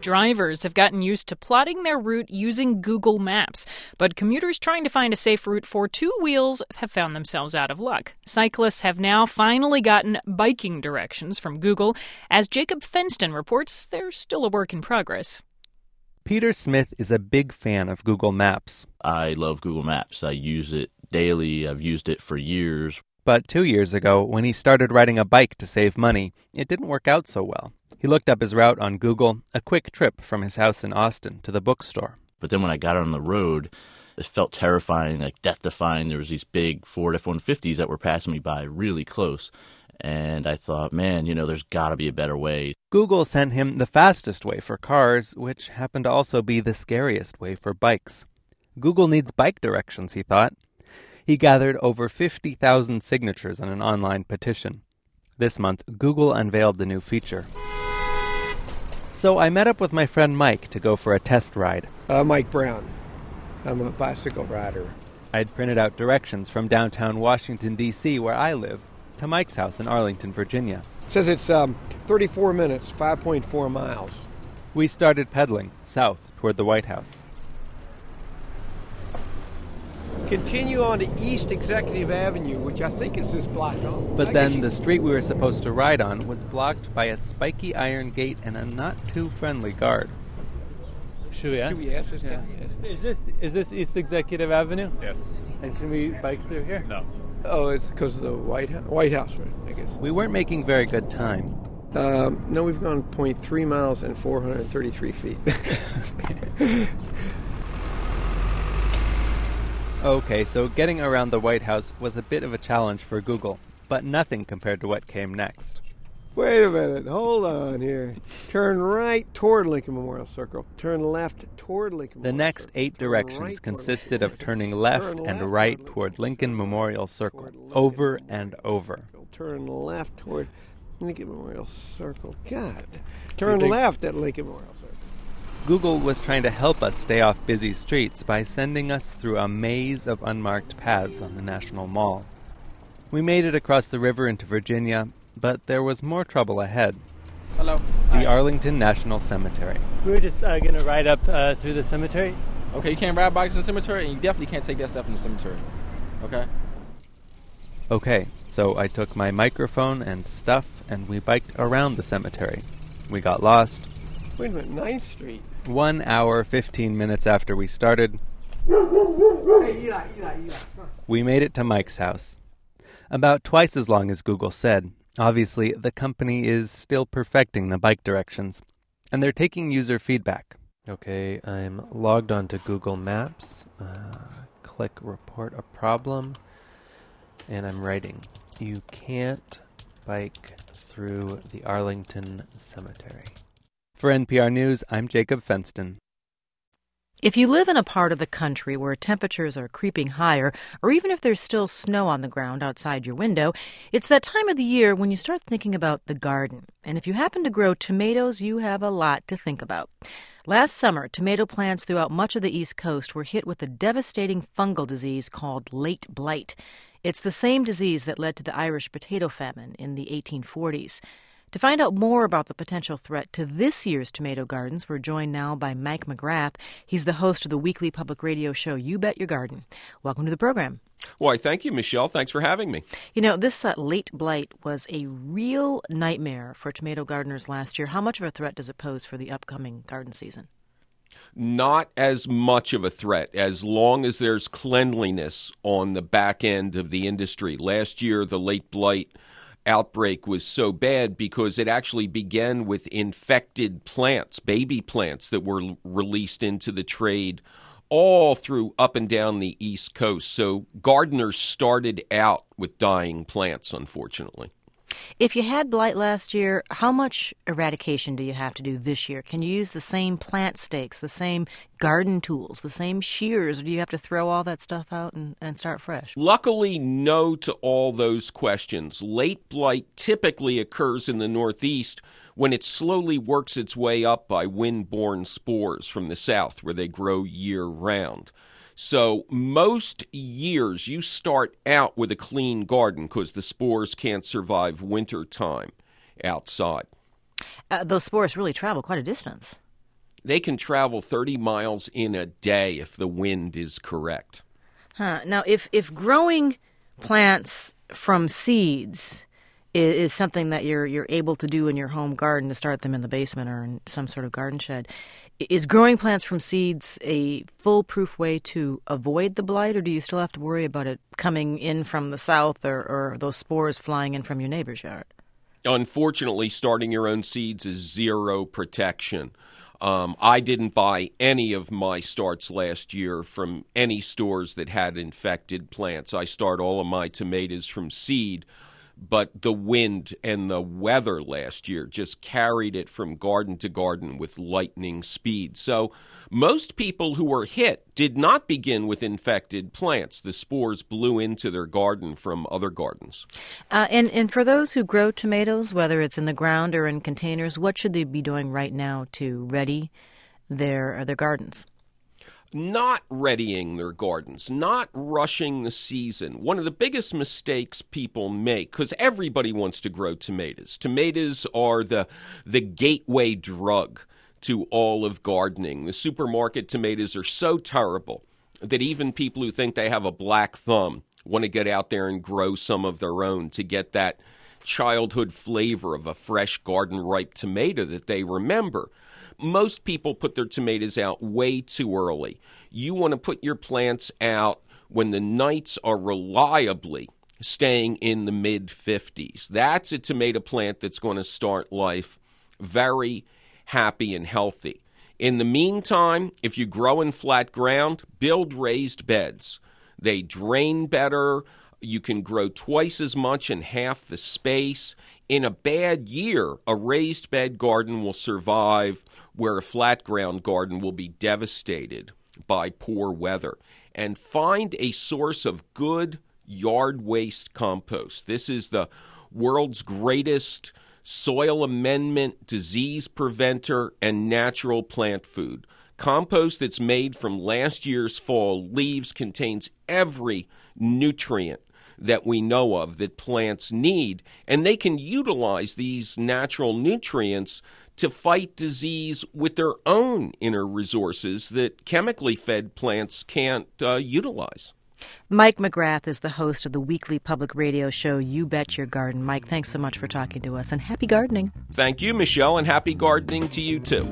Drivers have gotten used to plotting their route using Google Maps, but commuters trying to find a safe route for two wheels have found themselves out of luck. Cyclists have now finally gotten biking directions from Google. As Jacob Fenston reports, they're still a work in progress. Peter Smith is a big fan of Google Maps. I love Google Maps. I use it daily. I've used it for years. But 2 years ago, when he started riding a bike to save money, it didn't work out so well. He looked up his route on Google, a quick trip from his house in Austin to the bookstore. But then when I got on the road, it felt terrifying, like death-defying. There was these big Ford F-150s that were passing me by really close. And I thought, man, there's got to be a better way. Google sent him the fastest way for cars, which happened to also be the scariest way for bikes. Google needs bike directions, he thought. He gathered over 50,000 signatures on an online petition. This month, Google unveiled the new feature. So I met up with my friend Mike to go for a test ride. Mike Brown. I'm a bicycle rider. I'd printed out directions from downtown Washington, D.C., where I live, to Mike's house in Arlington, Virginia. It says it's 34 minutes, 5.4 miles. We started pedaling south toward the White House. Continue on to East Executive Avenue, which I think is this block off. But then the street we were supposed to ride on was blocked by a spiky iron gate and a not-too-friendly guard. Should we ask? Yes. Is this East Executive Avenue? Yes. And can we bike through here? No. Oh, it's because of the White House, right, I guess. We weren't making very good time. No, we've gone 0.3 miles and 433 feet. Okay, so getting around the White House was a bit of a challenge for Google, but nothing compared to what came next. Wait a minute. Hold on here. Turn right toward Lincoln Memorial Circle. Turn left toward Lincoln Memorial Circle. The next 8 directions consisted of turning left and right toward Lincoln Memorial Circle, over and over. Turn left toward Lincoln Memorial Circle. God. Turn left at Lincoln Memorial Circle. Google was trying to help us stay off busy streets by sending us through a maze of unmarked paths on the National Mall. We made it across the river into Virginia, but there was more trouble ahead. Hello. The Arlington National Cemetery. We were just going to ride up through the cemetery. Okay, you can't ride bikes in the cemetery, and you definitely can't take that stuff in the cemetery. Okay, so I took my microphone and stuff, and we biked around the cemetery. We got lost. Wait a minute, 9th Street. 1 hour, 15 minutes after we started, we made it to Mike's house. About twice as long as Google said. Obviously, the company is still perfecting the bike directions, and they're taking user feedback. Okay, I'm logged onto Google Maps. Click Report a Problem, and I'm writing. You can't bike through the Arlington Cemetery. For NPR News, I'm Jacob Fenston. If you live in a part of the country where temperatures are creeping higher, or even if there's still snow on the ground outside your window, it's that time of the year when you start thinking about the garden. And if you happen to grow tomatoes, you have a lot to think about. Last summer, tomato plants throughout much of the East Coast were hit with a devastating fungal disease called late blight. It's the same disease that led to the Irish potato famine in the 1840s. To find out more about the potential threat to this year's tomato gardens, we're joined now by Mike McGrath. He's the host of the weekly public radio show You Bet Your Garden. Welcome to the program. Why, thank you, Michelle. Thanks for having me. This late blight was a real nightmare for tomato gardeners last year. How much of a threat does it pose for the upcoming garden season? Not as much of a threat as long as there's cleanliness on the back end of the industry. Last year, the late blight outbreak was so bad because it actually began with infected plants, baby plants that were released into the trade all through up and down the East Coast. So gardeners started out with dying plants, unfortunately. If you had blight last year, how much eradication do you have to do this year? Can you use the same plant stakes, the same garden tools, the same shears, or do you have to throw all that stuff out and start fresh? Luckily, no to all those questions. Late blight typically occurs in the Northeast when it slowly works its way up by wind-borne spores from the south, where they grow year-round. So most years you start out with a clean garden because the spores can't survive winter time outside. Those spores really travel quite a distance. they can travel 30 miles in a day if the wind is correct. Now, if growing plants from seeds is something that you're able to do in your home garden, to start them in the basement or in some sort of garden shed, is growing plants from seeds a foolproof way to avoid the blight, or do you still have to worry about it coming in from the south or those spores flying in from your neighbor's yard? Unfortunately, starting your own seeds is zero protection. I didn't buy any of my starts last year from any stores that had infected plants. I start all of my tomatoes from seed, but the wind and the weather last year just carried it from garden to garden with lightning speed. So most people who were hit did not begin with infected plants. The spores blew into their garden from other gardens. And for those who grow tomatoes, whether it's in the ground or in containers, what should they be doing right now to ready their gardens? Not readying their gardens, not rushing the season. One of the biggest mistakes people make, because everybody wants to grow tomatoes. Tomatoes are the gateway drug to all of gardening. The supermarket tomatoes are so terrible that even people who think they have a black thumb want to get out there and grow some of their own to get that childhood flavor of a fresh garden-ripe tomato that they remember. Most people put their tomatoes out way too early. You want to put your plants out when the nights are reliably staying in the mid-50s. That's a tomato plant that's going to start life very happy and healthy. In the meantime, if you grow in flat ground, build raised beds. They drain better. You can grow twice as much in half the space. In a bad year, a raised bed garden will survive where a flat ground garden will be devastated by poor weather. And find a source of good yard waste compost. This is the world's greatest soil amendment, disease preventer, and natural plant food. Compost that's made from last year's fall leaves contains every nutrient that we know of that plants need, and they can utilize these natural nutrients to fight disease with their own inner resources that chemically fed plants can't utilize. Mike McGrath is the host of the weekly public radio show You Bet Your Garden. Mike, thanks so much for talking to us, and happy gardening. Thank you, Michelle, and happy gardening to you too.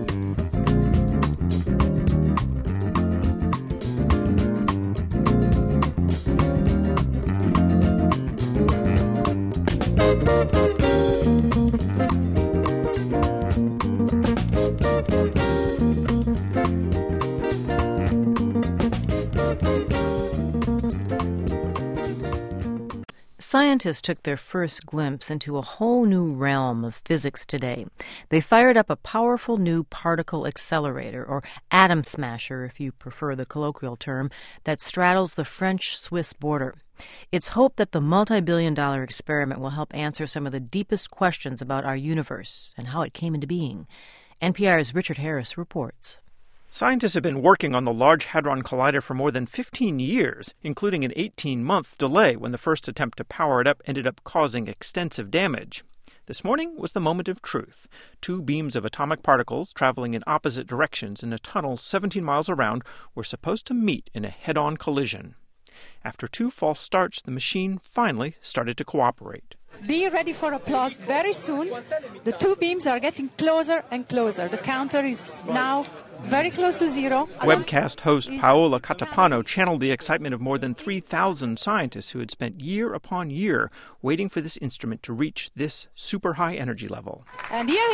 Scientists took their first glimpse into a whole new realm of physics today. They fired up a powerful new particle accelerator, or atom smasher if you prefer the colloquial term, that straddles the French-Swiss border. It's hoped that the multi-billion-dollar experiment will help answer some of the deepest questions about our universe and how it came into being. NPR's Richard Harris reports. Scientists have been working on the Large Hadron Collider for more than 15 years, including an 18-month delay when the first attempt to power it up ended up causing extensive damage. This morning was the moment of truth. Two beams of atomic particles traveling in opposite directions in a tunnel 17 miles around were supposed to meet in a head-on collision. After two false starts, the machine finally started to cooperate. Be ready for applause very soon. The two beams are getting closer and closer. The counter is now very close to zero. Webcast host Paola Catapano channeled the excitement of more than 3,000 scientists who had spent year upon year waiting for this instrument to reach this super high energy level. And here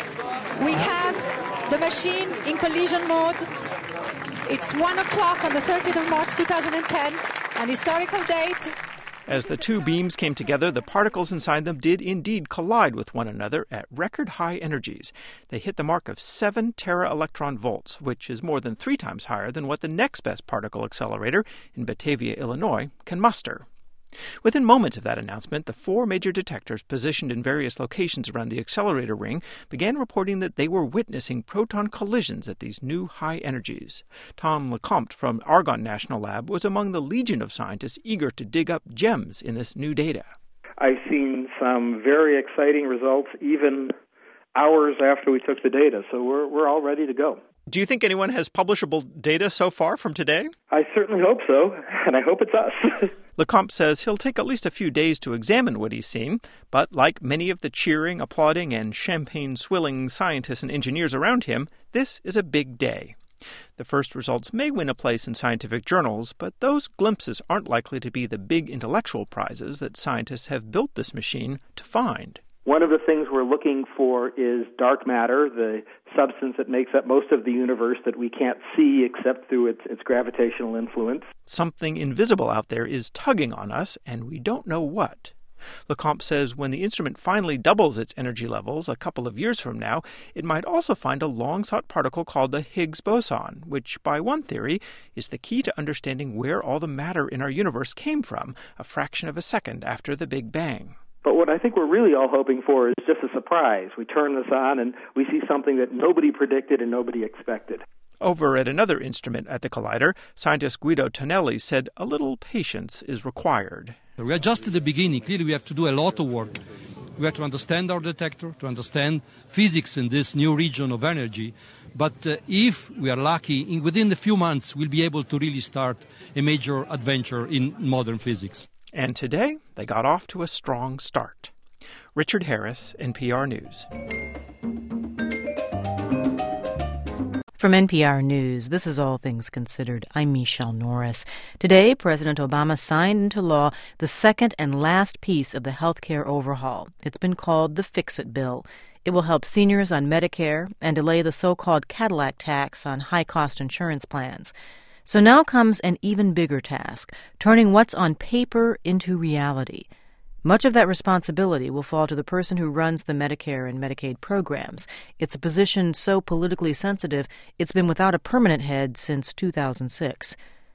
we have the machine in collision mode. It's 1 o'clock on the 30th of March 2010, an historical date. As the two beams came together, the particles inside them did indeed collide with one another at record-high energies. They hit the mark of 7 tera-electron volts, which is more than 3 times higher than what the next best particle accelerator in Batavia, Illinois, can muster. Within moments of that announcement, the 4 major detectors positioned in various locations around the accelerator ring began reporting that they were witnessing proton collisions at these new high energies. Tom Lecomte from Argonne National Lab was among the legion of scientists eager to dig up gems in this new data. I've seen some very exciting results even hours after we took the data. So we're all ready to go. Do you think anyone has publishable data so far from today? I certainly hope so, and I hope it's us. Lecomte says he'll take at least a few days to examine what he's seen, but like many of the cheering, applauding, and champagne-swilling scientists and engineers around him, this is a big day. The first results may win a place in scientific journals, but those glimpses aren't likely to be the big intellectual prizes that scientists have built this machine to find. One of the things we're looking for is dark matter, the substance that makes up most of the universe that we can't see except through its gravitational influence. Something invisible out there is tugging on us, and we don't know what. Lecomte says when the instrument finally doubles its energy levels a couple of years from now, it might also find a long-sought particle called the Higgs boson, which, by one theory, is the key to understanding where all the matter in our universe came from, a fraction of a second after the Big Bang. But what I think we're really all hoping for is just a surprise. We turn this on and we see something that nobody predicted and nobody expected. Over at another instrument at the Collider, scientist Guido Tonelli said a little patience is required. We are just at the beginning. Clearly, we have to do a lot of work. We have to understand our detector, to understand physics in this new region of energy. But if we are lucky, within a few months, we'll be able to really start a major adventure in modern physics. And today, they got off to a strong start. Richard Harris, NPR News. From NPR News, this is All Things Considered. I'm Michelle Norris. Today, President Obama signed into law the second and last piece of the health care overhaul. It's been called the Fix-It Bill. It will help seniors on Medicare and delay the so-called Cadillac tax on high-cost insurance plans. So now comes an even bigger task, turning what's on paper into reality. Much of that responsibility will fall to the person who runs the Medicare and Medicaid programs. It's a position so politically sensitive, it's been without a permanent head since 2006.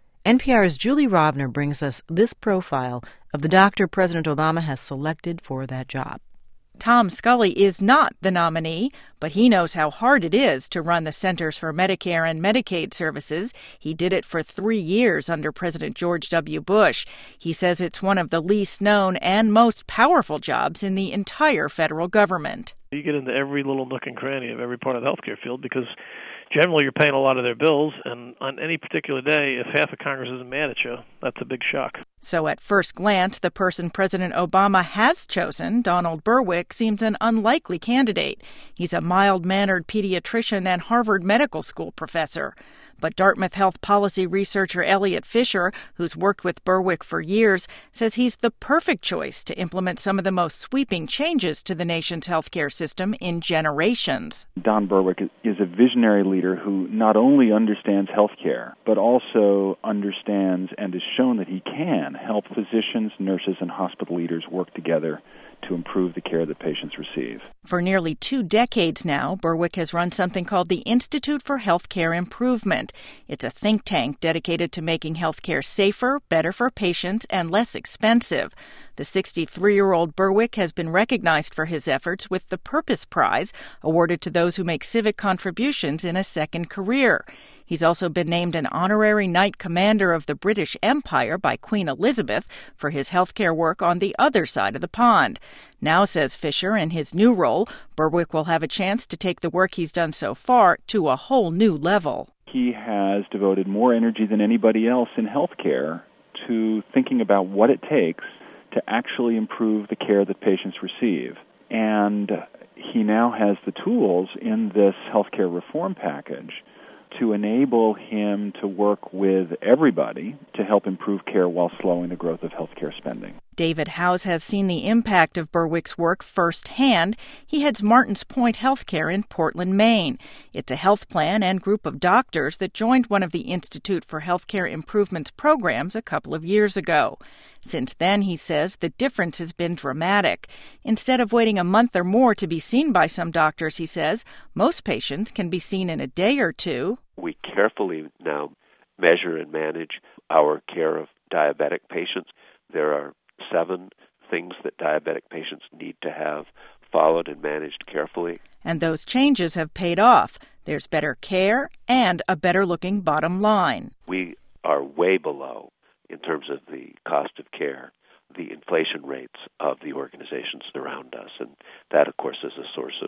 NPR's Julie Rovner brings us this profile of the doctor President Obama has selected for that job. Tom Scully is not the nominee, but he knows how hard it is to run the Centers for Medicare and Medicaid Services. He did it for 3 years under President George W. Bush. He says it's one of the least known and most powerful jobs in the entire federal government. You get into every little nook and cranny of every part of the healthcare field because generally you're paying a lot of their bills, and on any particular day, if half of Congress isn't mad at you, that's a big shock. So at first glance, the person President Obama has chosen, Donald Berwick, seems an unlikely candidate. He's a mild-mannered pediatrician and Harvard Medical School professor. But Dartmouth health policy researcher Elliot Fisher, who's worked with Berwick for years, says he's the perfect choice to implement some of the most sweeping changes to the nation's healthcare system in generations. Don Berwick is a visionary leader who not only understands healthcare, but also understands and has shown that he can help physicians, nurses, and hospital leaders work together to improve the care that patients receive. For nearly 2 decades now, Berwick has run something called the Institute for Healthcare Improvement. It's a think tank dedicated to making healthcare safer, better for patients, and less expensive. The 63-year-old Berwick has been recognized for his efforts with the Purpose Prize, awarded to those who make civic contributions in a second career. He's also been named an honorary Knight Commander of the British Empire by Queen Elizabeth for his healthcare work on the other side of the pond. Now, says Fisher, in his new role, Berwick will have a chance to take the work he's done so far to a whole new level. He has devoted more energy than anybody else in healthcare to thinking about what it takes to actually improve the care that patients receive. And he now has the tools in this healthcare reform package to enable him to work with everybody to help improve care while slowing the growth of healthcare spending. David Howes has seen the impact of Berwick's work firsthand. He heads Martins Point Healthcare in Portland, Maine. It's a health plan and group of doctors that joined one of the Institute for Healthcare Improvement's programs a couple of years ago. Since then, he says, the difference has been dramatic. Instead of waiting a month or more to be seen by some doctors, he says, most patients can be seen in a day or two. We carefully now measure and manage our care of diabetic patients. There are 7 things that diabetic patients need to have followed and managed carefully. And those changes have paid off. There's better care and a better-looking bottom line. We are way below, in terms of the cost of care, the inflation rates of the organizations around us. And that, of course, is a source of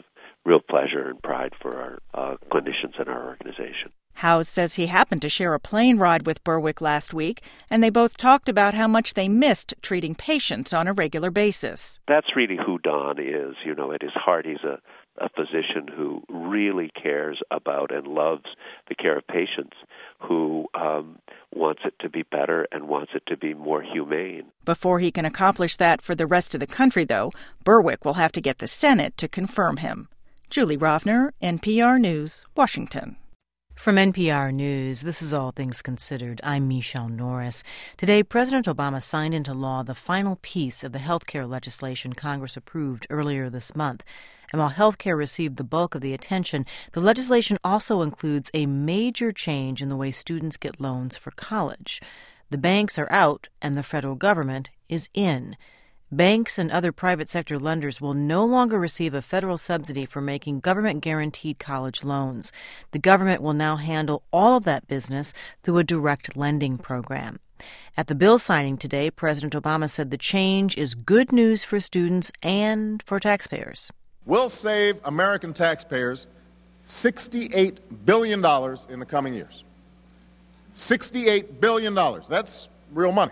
real pleasure and pride for our clinicians in our organization. Howes says he happened to share a plane ride with Berwick last week, and they both talked about how much they missed treating patients on a regular basis. That's really who Don is. At his heart, he's a physician who really cares about and loves the care of patients, who wants it to be better and wants it to be more humane. Before he can accomplish that for the rest of the country, though, Berwick will have to get the Senate to confirm him. Julie Rovner, NPR News, Washington. From NPR News, this is All Things Considered. I'm Michelle Norris. Today, President Obama signed into law the final piece of the health care legislation Congress approved earlier this month. And while health care received the bulk of the attention, the legislation also includes a major change in the way students get loans for college. The banks are out, and the federal government is in. Banks and other private sector lenders will no longer receive a federal subsidy for making government-guaranteed college loans. The government will now handle all of that business through a direct lending program. At the bill signing today, President Obama said the change is good news for students and for taxpayers. We'll save American taxpayers $68 billion in the coming years. $68 billion. That's real money.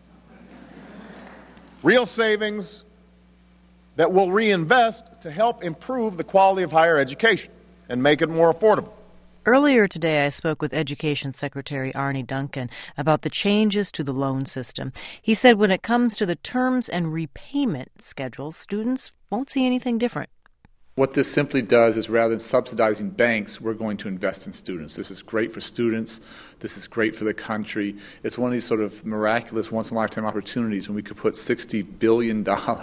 Real savings that will reinvest to help improve the quality of higher education and make it more affordable. Earlier today, I spoke with Education Secretary Arne Duncan about the changes to the loan system. He said when it comes to the terms and repayment schedules, students won't see anything different. What this simply does is rather than subsidizing banks, we're going to invest in students. This is great for students. This is great for the country. It's one of these sort of miraculous once-in-a-lifetime opportunities when we could put $60 billion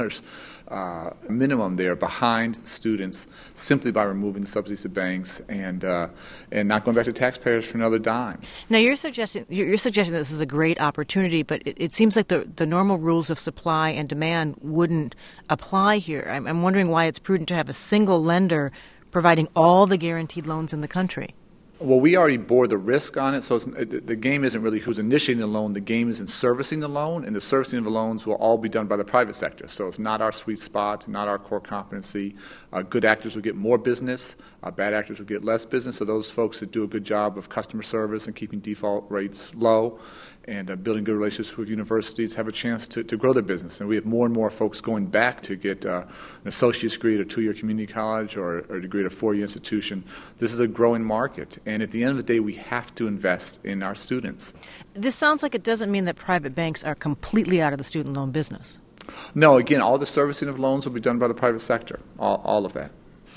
minimum there behind students simply by removing the subsidies to banks and not going back to taxpayers for another dime. Now, you're suggesting this is a great opportunity, but it seems like the normal rules of supply and demand wouldn't apply here. I'm wondering why it's prudent to have a single lender providing all the guaranteed loans in the country. Well, we already bore the risk on it, so the game isn't really who's initiating the loan. The game is in servicing the loan, and the servicing of the loans will all be done by the private sector. So it's not our sweet spot, not our core competency. Good actors will get more business. Bad actors will get less business. So those folks that do a good job of customer service and keeping default rates low and building good relationships with universities have a chance to grow their business. And we have more and more folks going back to get an associate's degree at a 2-year community college or a degree at a 4-year institution. This is a growing market. And at the end of the day, we have to invest in our students. This sounds like it doesn't mean that private banks are completely out of the student loan business. No, again, all the servicing of loans will be done by the private sector, all of that.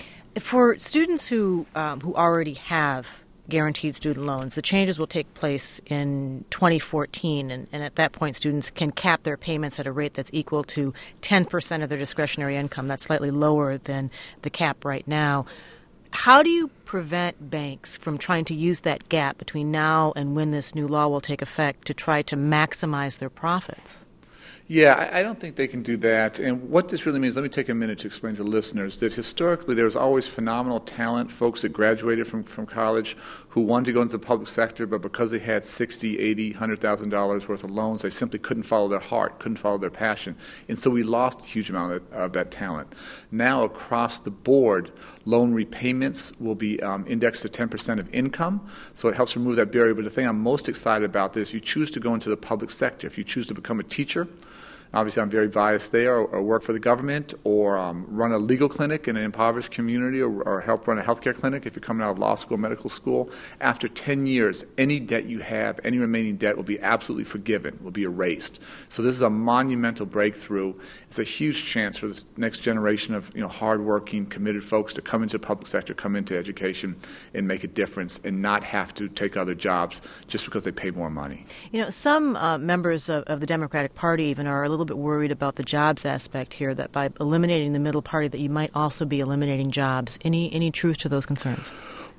For students who already have guaranteed student loans, the changes will take place in 2014, and at that point students can cap their payments at a rate that's equal to 10% of their discretionary income. That's slightly lower than the cap right now. How do you prevent banks from trying to use that gap between now and when this new law will take effect to try to maximize their profits? Yeah, I don't think they can do that. And what this really means, let me take a minute to explain to listeners that historically there was always phenomenal talent, folks that graduated from college who wanted to go into the public sector, but because they had $60,000, $80,000, $100,000 worth of loans, they simply couldn't follow their heart, couldn't follow their passion. And so we lost a huge amount of that talent. Now across the board, loan repayments will be indexed to 10% of income, so it helps remove that barrier. But the thing I'm most excited about is if you choose to go into the public sector, if you choose to become a teacher, obviously I'm very biased there, or work for the government, or run a legal clinic in an impoverished community, or help run a healthcare clinic if you're coming out of law school, medical school. After 10 years, any debt you have, any remaining debt will be absolutely forgiven, will be erased. So this is a monumental breakthrough. It's a huge chance for this next generation of hardworking, committed folks to come into the public sector, come into education, and make a difference, and not have to take other jobs just because they pay more money. Some members of the Democratic Party even are a little bit worried about the jobs aspect here, that by eliminating the middle party that you might also be eliminating jobs. Any truth to those concerns?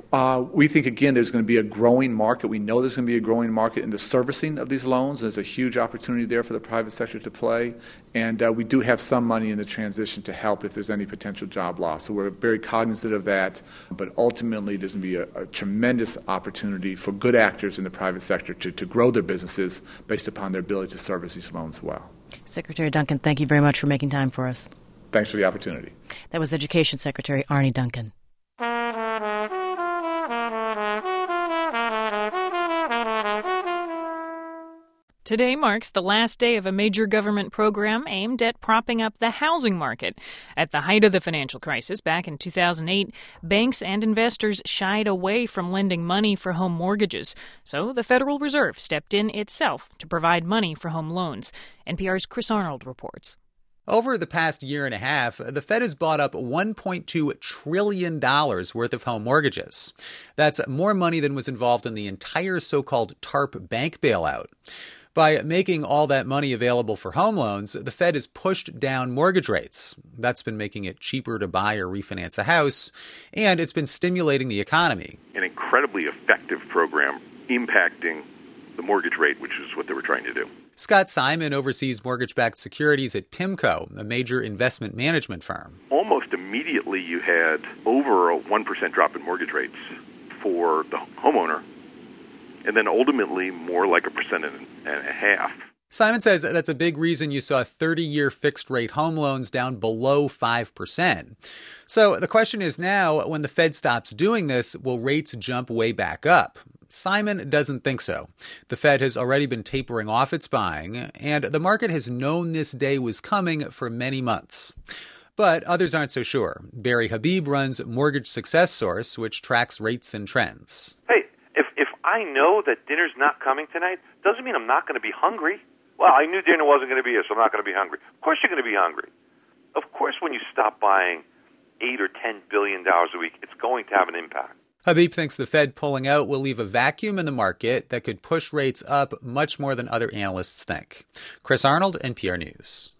We think, again, there's going to be a growing market. We know there's going to be a growing market in the servicing of these loans. There's a huge opportunity there for the private sector to play. And we do have some money in the transition to help if there's any potential job loss. So we're very cognizant of that. But ultimately, there's going to be a tremendous opportunity for good actors in the private sector to grow their businesses based upon their ability to service these loans well. Secretary Duncan, thank you very much for making time for us. Thanks for the opportunity. That was Education Secretary Arne Duncan. Today marks the last day of a major government program aimed at propping up the housing market. At the height of the financial crisis back in 2008, banks and investors shied away from lending money for home mortgages. So the Federal Reserve stepped in itself to provide money for home loans. NPR's Chris Arnold reports. Over the past year and a half, the Fed has bought up $1.2 trillion worth of home mortgages. That's more money than was involved in the entire so-called TARP bank bailout. By making all that money available for home loans, the Fed has pushed down mortgage rates. That's been making it cheaper to buy or refinance a house, and it's been stimulating the economy. An incredibly effective program impacting the mortgage rate, which is what they were trying to do. Scott Simon oversees mortgage-backed securities at PIMCO, a major investment management firm. Almost immediately you had over a 1% drop in mortgage rates for the homeowner, and then ultimately more like 1.5%. Simon says that's a big reason you saw 30-year fixed-rate home loans down below 5%. So the question is now, when the Fed stops doing this, will rates jump way back up? Simon doesn't think so. The Fed has already been tapering off its buying, and the market has known this day was coming for many months. But others aren't so sure. Barry Habib runs Mortgage Success Source, which tracks rates and trends. Hey, if I know that dinner's not coming tonight, doesn't mean I'm not going to be hungry. Well, I knew dinner wasn't going to be here, so I'm not going to be hungry. Of course you're going to be hungry. Of course when you stop buying $8 or $10 billion a week, it's going to have an impact. Habib thinks the Fed pulling out will leave a vacuum in the market that could push rates up much more than other analysts think. Chris Arnold, NPR News.